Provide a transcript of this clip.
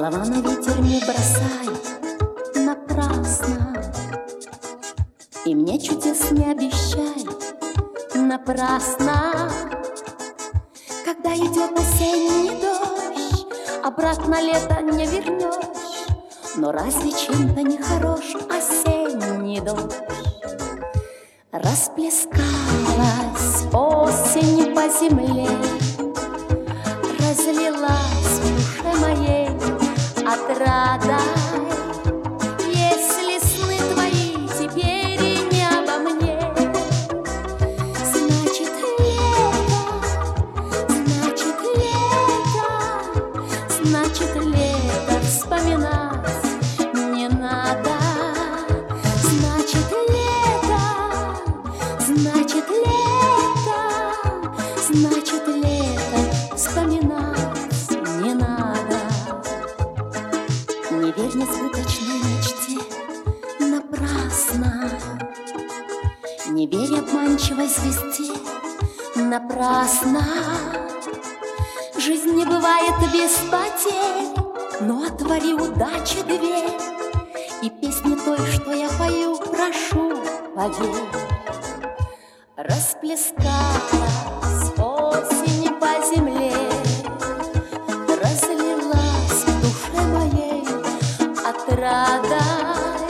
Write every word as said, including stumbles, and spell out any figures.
Слова на ветер не бросай напрасно, и мне чудес не обещай напрасно. Когда идет осенний дождь, обратно лето не вернешь. Но разве чем-то не хорош осенний дождь? Расплескалась осень по земле, разлилась в душе моей отрадой. Если сны твои теперь и не обо мне, значит лето, значит лето, значит лето вспоминать не надо. Значит лето, значит лето, значит лето вспоминать не надо. Не верь несбыточной мечте напрасно, не верь обманчивой звезде напрасно. Жизнь не бывает без потерь, но отвори удачи дверь, и песни той, что я пою, прошу, поверь. Расплескалась осень по земле, разлилась в душе моей отрада.